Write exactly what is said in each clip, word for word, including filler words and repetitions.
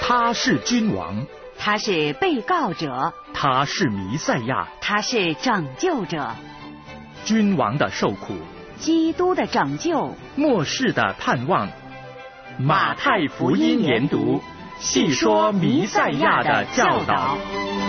他是君王， 他是被告者， 他是弥赛亚， 他是拯救者。 君王的受苦， 基督的拯救， 末世的盼望。马太福音研读，细说弥赛亚的教导。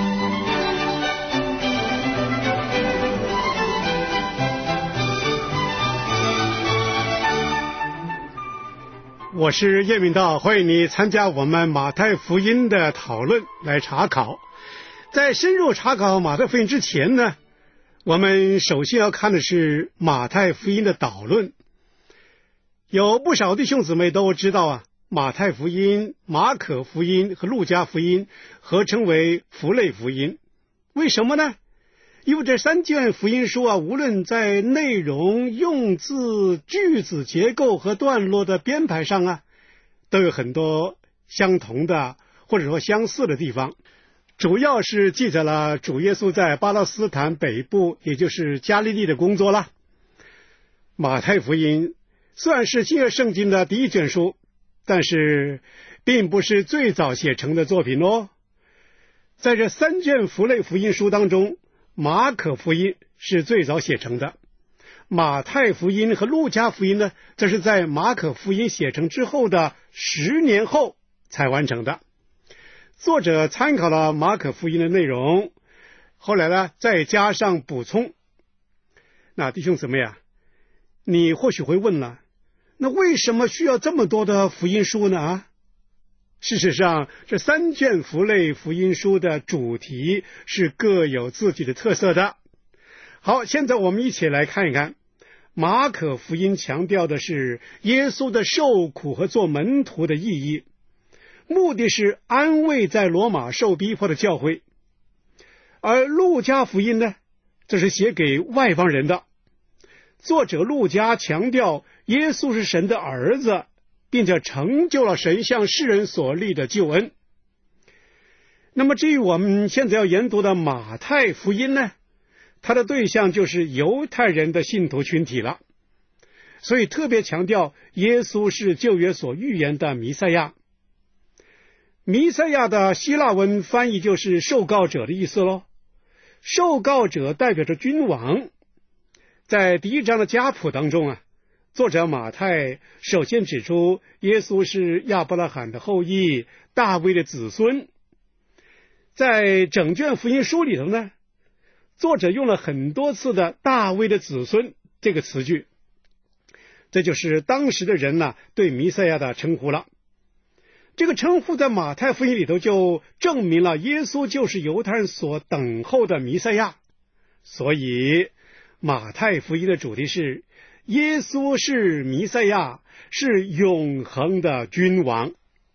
我是叶明道，欢迎你参加我们马太福音的讨论来查考。在深入查考马太福音之前呢，我们首先要看的是马太福音的导论。有不少弟兄姊妹都知道啊，马太福音、马可福音和路加福音合称为福类福音。为什么呢？因为这三卷福音书啊，无论在内容、用字、句子结构和段落的编排上啊，都有很多相同的或者说相似的地方。主要是记载了主耶稣在巴勒斯坦北部，也就是加利利的工作了。马太福音虽然是新约圣经的第一卷书，但是并不是最早写成的作品哦。在这三卷福类福音书当中，马可福音是最早写成的，马太福音和路加福音呢，这是在马可福音写成之后的十年后才完成的。作者参考了马可福音的内容，后来呢再加上补充。那弟兄姊妹啊，你或许会问了，那为什么需要这么多的福音书呢？啊，事实上，这三卷福类福音书的主题是各有自己的特色的。好，现在我们一起来看一看，马可福音强调的是耶稣的受苦和做门徒的意义，目的是安慰在罗马受逼迫的教会。而路加福音呢，这是写给外邦人的。作者路加强调耶稣是神的儿子，并且成就了神向世人所立的救恩。那么至于我们现在要研读的马太福音呢，它的对象就是犹太人的信徒群体了，所以特别强调耶稣是旧约所预言的弥赛亚。弥赛亚的希腊文翻译就是受膏者的意思咯。受膏者代表着君王。在第一章的家谱当中啊，作者马太首先指出耶稣是亚伯拉罕的后裔，大卫的子孙。在整卷福音书里头呢，作者用了很多次的大卫的子孙这个词句，这就是当时的人呢对弥赛亚的称呼了。这个称呼在马太福音里头就证明了耶稣就是犹太人所等候的弥赛亚。所以马太福音的主题是耶稣是弥赛亚，是永恒的君王。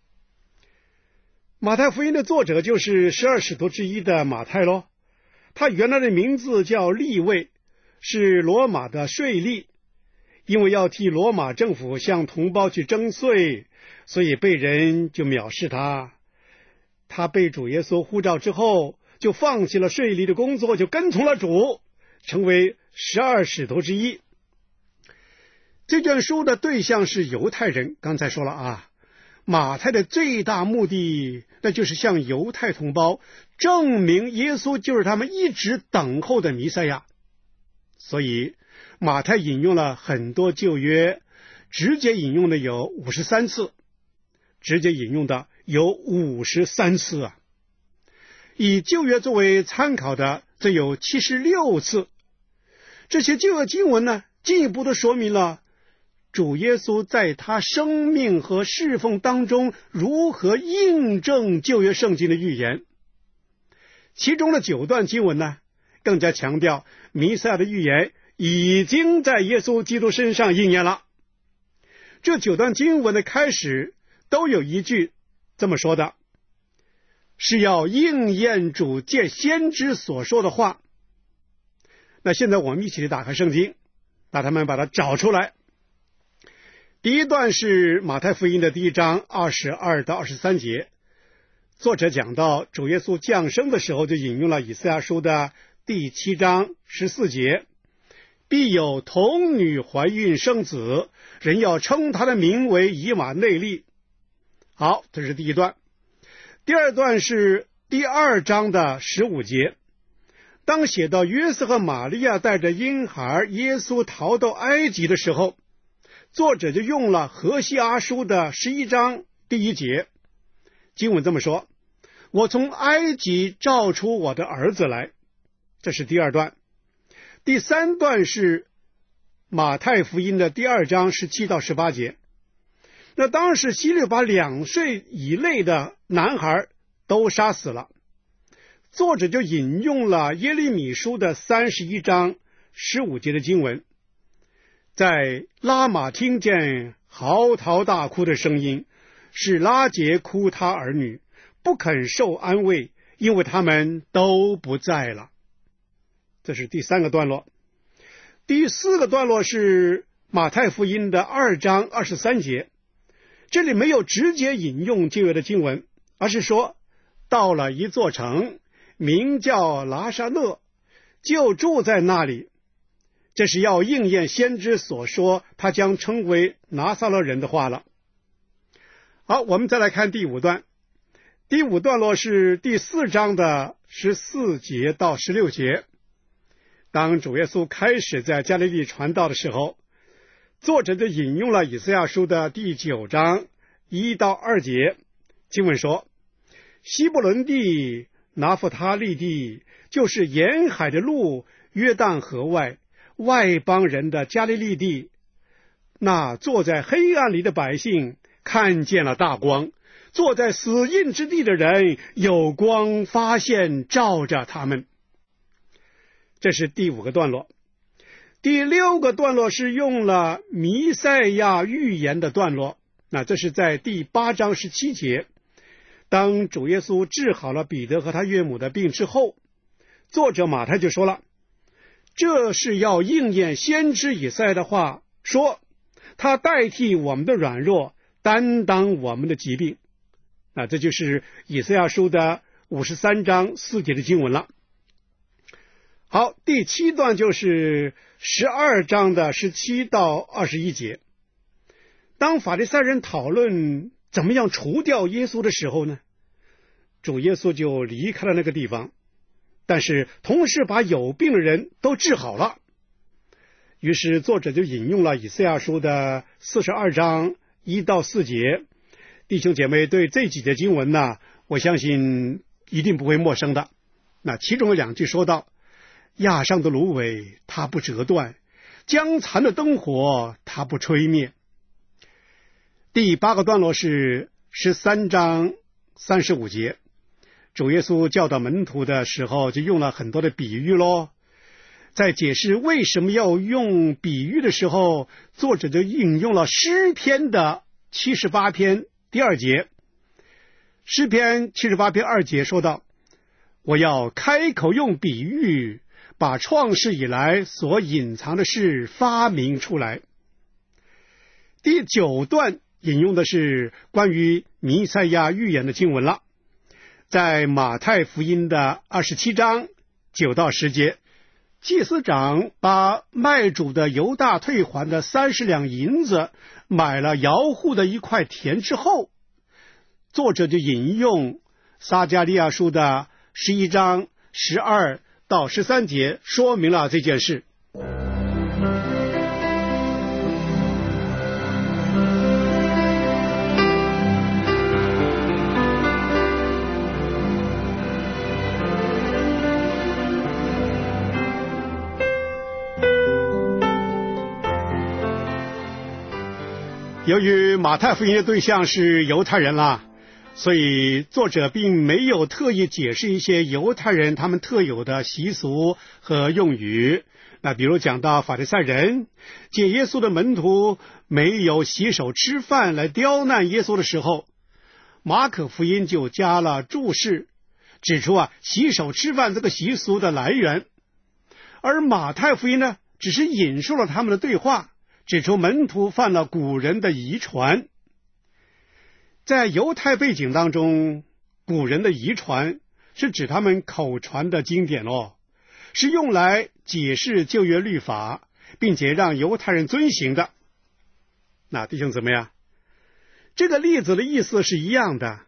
马太福音的作者就是十二使徒之一的马太咯，他原来的名字叫利未，是罗马的税吏，因为要替罗马政府向同胞去征税，所以被人就藐视他。他被主耶稣呼召之后，就放弃了税吏的工作，就跟从了主，成为十二使徒之一。这卷书的对象是犹太人，刚才说了啊，马太的最大目的那就是向犹太同胞证明耶稣就是他们一直等候的弥赛亚。所以马太引用了很多旧约，直接引用的有五十三次，直接引用的有五十三次啊。以旧约作为参考的则有七十六次。这些旧约经文呢，进一步的说明了主耶稣在他生命和侍奉当中如何印证旧约圣经的预言。其中的九段经文呢，更加强调弥赛亚的预言已经在耶稣基督身上应验了。这九段经文的开始都有一句这么说的，是要应验主借先知所说的话。那现在我们一起打开圣经，把它们把它找出来。第一段是马太福音的第一章二十二到二十三节，作者讲到主耶稣降生的时候，就引用了以赛亚书的第七章十四节，必有童女怀孕生子，人要称他的名为以马内利。好，这是第一段。 第二段是第二章的十五节，当写到约瑟和玛利亚带着婴孩耶稣逃到埃及的时候，作者就用了何西阿书的十一章第一节，经文这么说：我从埃及召出我的儿子来。这是第二段。第三段是马太福音的第二章十七到十八节。那当时希律把两岁以内的男孩都杀死了，作者就引用了耶利米书的三十一章十五节的经文，在拉玛听见嚎啕大哭的声音，是拉结哭他儿女，不肯受安慰，因为他们都不在了。这是第三个段落。第四个段落是马太福音的二章二十三节，这里没有直接引用旧约的经文，而是说到了一座城，名叫拿撒勒，就住在那里。这是要应验先知所说他将称为拿撒勒人的话了。好，我们再来看第五段。第五段落是第四章的十四节到十六节。当主耶稣开始在加利利传道的时候，作者就引用了以赛亚书的第九章一到二节，经文说：西布伦地、拿弗他利地，就是沿海的路，约旦河外外邦人的加利利地，那坐在黑暗里的百姓看见了大光，坐在死荫之地的人有光发现照着他们。这是第五个段落。第六个段落是用了弥赛亚预言的段落，那这是在第八章十七节。当主耶稣治好了彼得和他岳母的病之后，作者马太就说了，这是要应验先知以赛亚的话，说他代替我们的软弱，担当我们的疾病。那这就是以赛亚书的五十三章四节的经文了。好，第七段就是十二章的十七到二十一节。当法利赛人讨论怎么样除掉耶稣的时候呢，主耶稣就离开了那个地方，但是同时把有病的人都治好了。于是作者就引用了以赛亚书的四十二章一到四节。弟兄姐妹对这几节经文呢，我相信一定不会陌生的。那其中有两句说到，亚上的芦苇它不折断，将残的灯火它不吹灭。第八个段落是十三章三十五节，主耶稣教导门徒的时候就用了很多的比喻咯。在解释为什么要用比喻的时候，作者就引用了诗篇的七十八篇第二节。诗篇七十八篇二节说道，我要开口用比喻，把创世以来所隐藏的事发明出来。第九段引用的是关于弥赛亚预言的经文了，在马太福音的二十七章九到十节，祭司长把卖主的犹大退还的三十两银子买了窑户的一块田之后，作者就引用撒迦利亚书的十一章十二到十三节，说明了这件事。由于马太福音的对象是犹太人啦，所以作者并没有特意解释一些犹太人他们特有的习俗和用语。那比如讲到法利赛人见耶稣的门徒没有洗手吃饭来刁难耶稣的时候，马可福音就加了注释，指出啊洗手吃饭这个习俗的来源。而马太福音呢，只是引述了他们的对话，指出门徒犯了古人的遗传。在犹太背景当中，古人的遗传是指他们口传的经典哦，是用来解释旧约律法，并且让犹太人遵行的。那弟兄姊妹啊，这个例子的意思是一样的，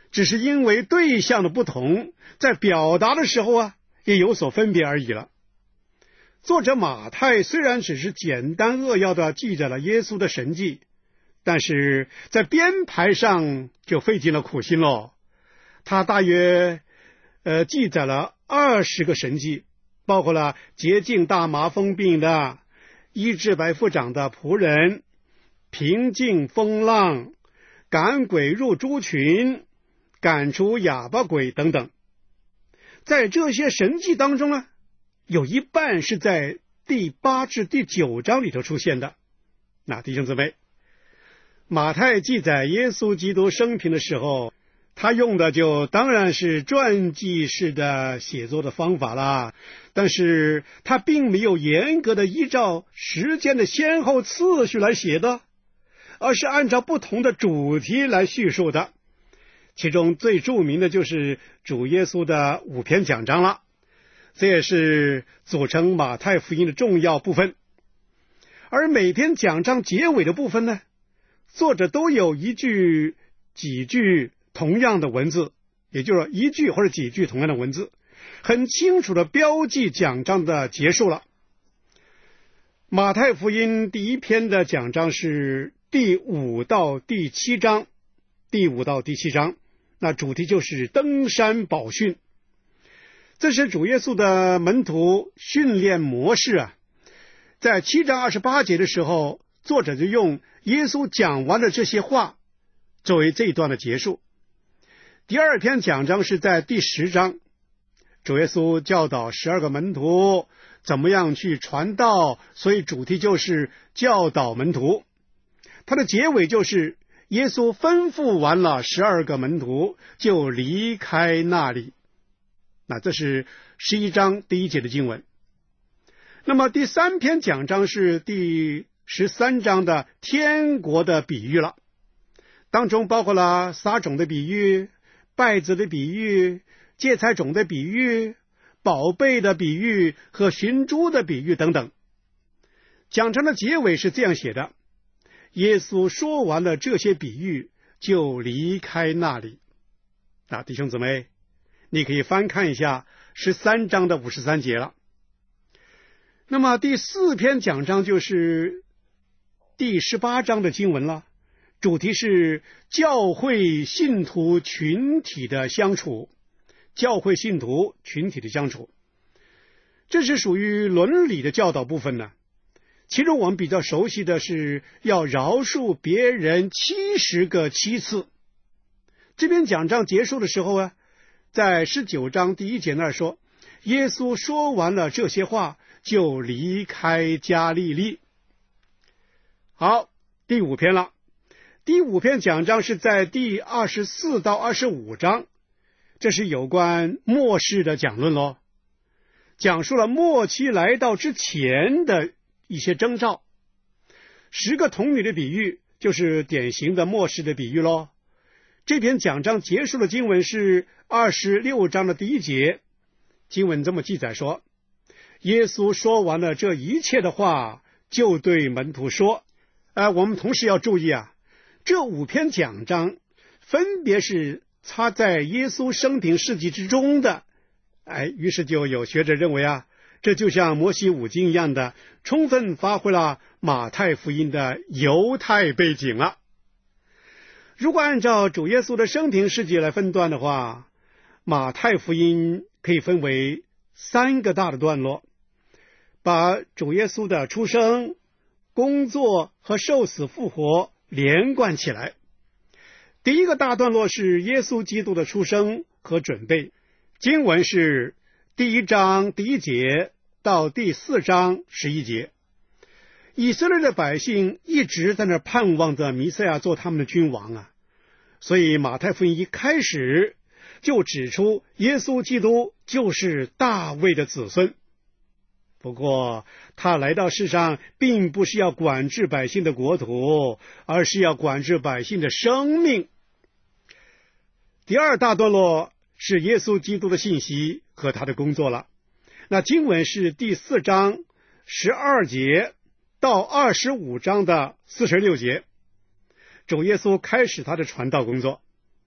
只是因为对象的不同，在表达的时候啊，也有所分别而已了。作者马太虽然只是简单扼要的记载了耶稣的神迹，但是在编排上就费尽了苦心咯。他大约呃记载了二十个神迹，包括了洁净大麻风病的、医治百夫长的仆人、平静风浪、赶鬼入猪群、赶出哑巴鬼等等。在这些神迹当中呢，有一半是在第八至第九章里头出现的。那弟兄姊妹，马太记载耶稣基督生平的时候，他用的就当然是传记式的写作的方法啦，但是他并没有严格的依照时间的先后次序来写的，而是按照不同的主题来叙述的。其中最著名的就是主耶稣的五篇讲章了，这也是组成马太福音的重要部分。而每篇讲章结尾的部分呢，作者都有一句几句同样的文字，也就是一句或者几句同样的文字，很清楚的标记讲章的结束了。马太福音第一篇的讲章是第五到第七章，第五到第七章，那主题就是登山宝训。这是主耶稣的门徒训练模式啊。在七章二十八节的时候，作者就用耶稣讲完了这些话作为这一段的结束。第二篇讲章是在第十章，主耶稣教导十二个门徒怎么样去传道，所以主题就是教导门徒。它的结尾就是耶稣吩咐完了十二个门徒就离开那里。那这是十一章第一节的经文。那么第三篇讲章是第十三章的天国的比喻了，当中包括了撒种的比喻、稗子的比喻、芥菜种的比喻、宝贝的比喻和寻猪的比喻等等。讲章的结尾是这样写的：耶稣说完了这些比喻就离开那里。啊，弟兄姊妹，你可以翻看一下十三章的五十三节了。那么第四篇讲章就是第十八章的经文了，主题是教会信徒群体的相处。教会信徒群体的相处，这是属于伦理的教导部分呢。其中我们比较熟悉的是要饶恕别人七十个七次。这篇讲章结束的时候啊，在十九章第一节那儿说，耶稣说完了这些话就离开加利利。好，第五篇了。第五篇讲章是在第二十四到二十五章，这是有关末世的讲论咯，讲述了末期来到之前的一些征兆。十个童女的比喻就是典型的末世的比喻咯。这篇讲章结束的经文是二十六章的第一节，经文这么记载说，耶稣说完了这一切的话，就对门徒说，呃，我们同时要注意啊，这五篇讲章分别是插在耶稣生平事迹之中的。哎，于是就有学者认为啊，这就像摩西五经一样的，充分发挥了马太福音的犹太背景了。如果按照主耶稣的生平事迹来分段的话，马太福音可以分为三个大的段落，把主耶稣的出生、工作和受死复活连贯起来。第一个大段落是耶稣基督的出生和准备，经文是第一章第一节到第四章十一节。以色列的百姓一直在那盼望着弥赛亚做他们的君王啊，所以马太福音一开始就指出耶稣基督就是大卫的子孙。不过他来到世上并不是要管制百姓的国土，而是要管制百姓的生命。第二大段落是耶稣基督的信息和他的工作了。那经文是第四章十二节到二十五章的四十六节，主耶稣开始他的传道工作。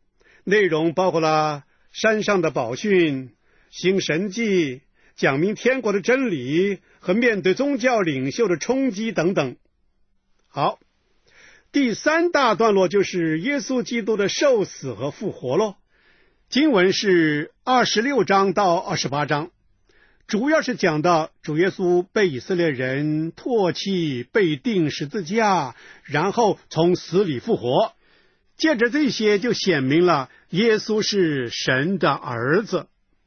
内容包括了山上的宝训、行神迹、讲明天国的真理和面对宗教领袖的冲击等等。好，第三大段落就是耶稣基督的受死和复活咯。经文是二十六章到二十八章，主要是讲到主耶稣被以色列人唾弃，被钉十字架，然后从死里复活。借着这些就显明了耶稣是神的儿子。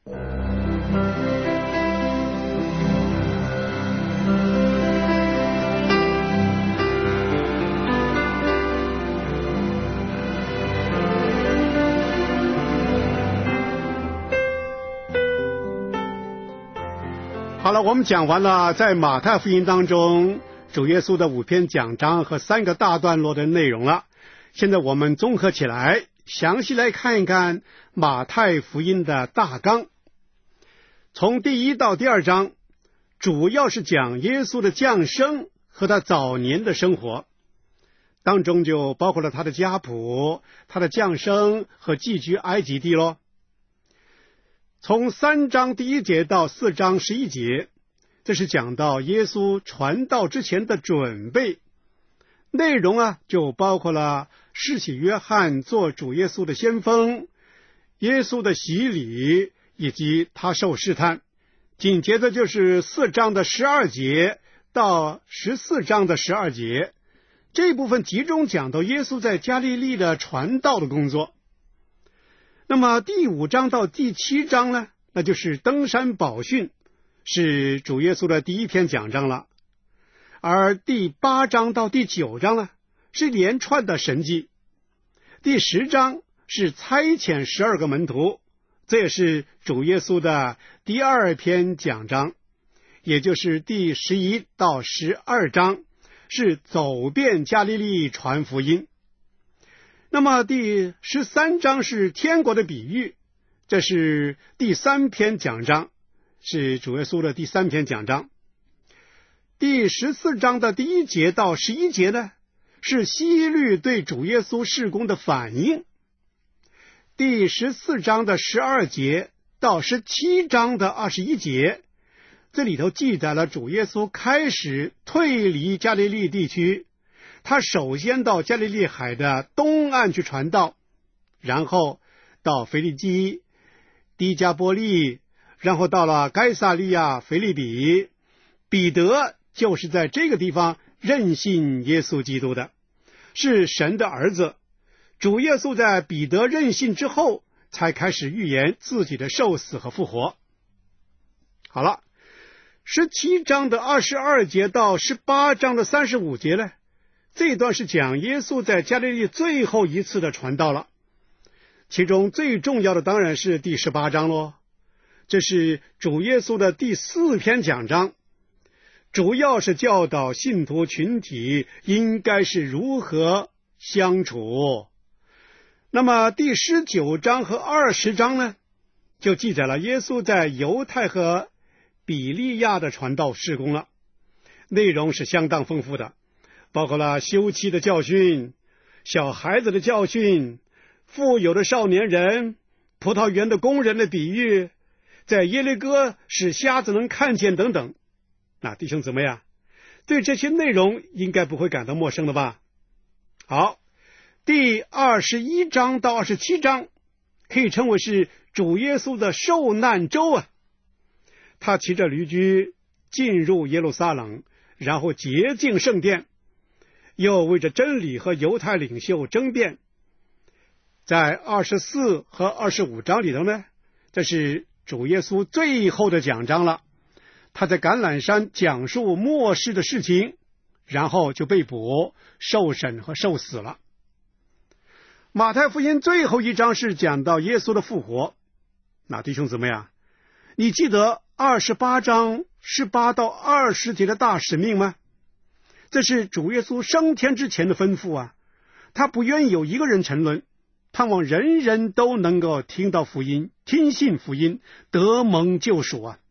好了，我们讲完了在马太福音当中主耶稣的五篇讲章和三个大段落的内容了。现在我们综合起来，详细来看一看马太福音的大纲。从第一到第二章，主要是讲耶稣的降生和他早年的生活，当中就包括了他的家谱、他的降生和寄居埃及地咯。从三章第一节到四章十一节，这是讲到耶稣传道之前的准备，内容啊就包括了施洗约翰做主耶稣的先锋，耶稣的洗礼以及他受试探。紧接着就是四章的十二节到十四章的十二节，这部分集中讲到耶稣在加利利的传道的工作。那么第五章到第七章呢，那就是登山宝训，是主耶稣的第一篇讲章了。而第八章到第九章呢，是连串的神迹。第十章是差遣十二个门徒，这也是主耶稣的第二篇讲章。也就是第十一到十二章是走遍加利利传福音。那么第十三章是天国的比喻，这是第三篇讲章，是主耶稣的第三篇讲章。第十四章的第一节到十一节呢，是希律对主耶稣事工的反应。第十四章的十二节到十七章的二十一节，这里头记载了主耶稣开始退离加利利地区，他首先到加利利海的东岸去传道，然后到腓利基、低加波利，然后到了该撒利亚腓利比。彼得就是在这个地方认信耶稣基督的，是神的儿子。主耶稣在彼得认信之后，才开始预言自己的受死和复活。好了，十七章的二十二节到十八章的三十五节呢，这一段是讲耶稣在加利利最后一次的传道了。其中最重要的当然是第十八章咯，这是主耶稣的第四篇讲章，主要是教导信徒群体应该是如何相处。那么第十九章和二十章呢，就记载了耶稣在犹太和比利亚的传道事工了，内容是相当丰富的，包括了休妻的教训、小孩子的教训、富有的少年人、葡萄园的工人的比喻，在耶利哥使瞎子能看见等等。那弟兄姊妹啊，对这些内容应该不会感到陌生了吧？好，第二十一章到二十七章可以称为是主耶稣的受难周啊。他骑着驴驹进入耶路撒冷，然后洁净圣殿，又为着真理和犹太领袖争辩。在二十四和二十五章里头呢，这是主耶稣最后的讲章了。他在橄榄山讲述末世的事情，然后就被捕、受审和受死了。马太福音最后一章是讲到耶稣的复活。那弟兄姊妹啊，你记得二十八章十八到二十节的大使命吗？这是主耶稣升天之前的吩咐啊，他不愿意有一个人沉沦，盼望人人都能够听到福音，听信福音，得蒙救赎啊。